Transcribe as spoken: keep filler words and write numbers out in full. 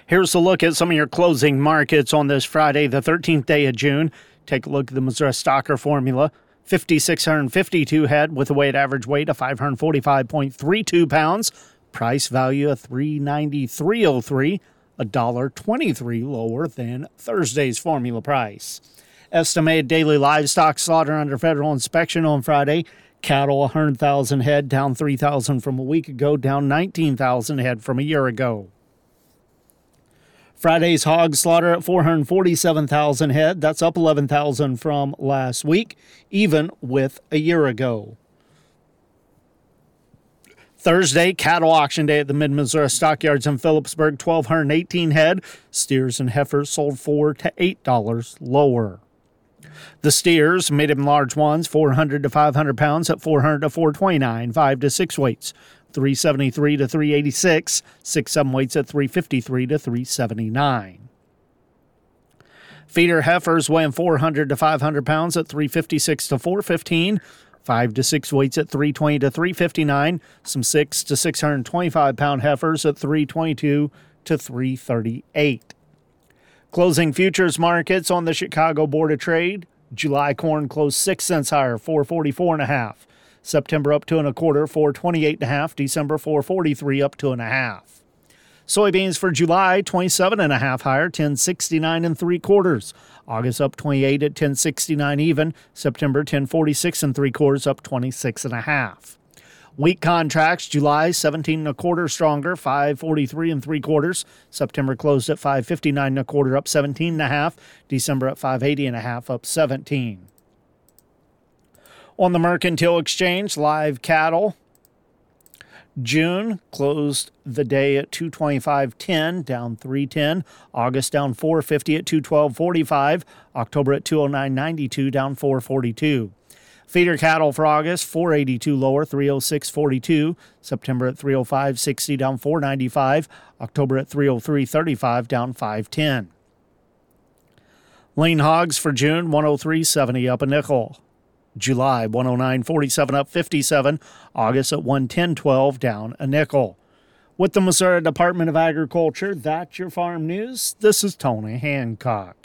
Here's a look at some of your closing markets on this Friday, the thirteenth day of June. Take a look at the Missouri Stocker Formula. five thousand six hundred fifty-two head with a weighted average weight of five hundred forty-five point three two pounds. Price value of three ninety-three oh three, one dollar twenty-three lower than Thursday's formula price. Estimated daily livestock slaughter under federal inspection on Friday. Cattle one hundred thousand head, down three thousand from a week ago, down nineteen thousand head from a year ago. Friday's hog slaughter at four hundred forty-seven thousand head. That's up eleven thousand from last week, even with a year ago. Thursday, cattle auction day at the Mid-Missouri Stockyards in Phillipsburg, one thousand two hundred eighteen head. Steers and heifers sold four to eight dollars lower. The steers, medium and large ones, four hundred to five hundred pounds at four hundred to four twenty-nine, five to six weights, three seventy-three to three eighty-six, six seven weights at three fifty-three to three seventy-nine. Feeder heifers weighing four hundred to five hundred pounds at three fifty-six to four fifteen, five to six weights at three twenty to three fifty-nine, some six to six hundred twenty-five pound heifers at three twenty-two to three thirty-eight. Closing futures markets on the Chicago Board of Trade. July corn closed six cents higher, four forty-four and a half. September up two and a quarter, four twenty-eight and a half. December four forty-three, up two and a half. Soybeans for July twenty-seven and a half higher, ten sixty-nine and three quarters. August up twenty-eight at ten sixty-nine even. September ten forty-six and three quarters, up twenty-six and a half. Wheat contracts, July seventeen and a quarter stronger, five forty-three and three quarters. September closed at five fifty-nine and a quarter, up seventeen and a half. December at five eighty and a half, up seventeen. On the Mercantile Exchange, live cattle. June closed the day at two twenty-five ten, down three ten. August down four fifty at two twelve forty-five. October at two oh nine ninety-two, down four forty-two. Feeder cattle for August, four eighty-two lower, three oh six forty-two. September at three oh five sixty, down four ninety-five. October at three oh three thirty-five, down five ten. Lean hogs for June, one oh three seventy, up a nickel. July, one oh nine forty-seven, up fifty-seven. August at one ten twelve, down a nickel. With the Missouri Department of Agriculture, that's your farm news. This is Tony Hancock.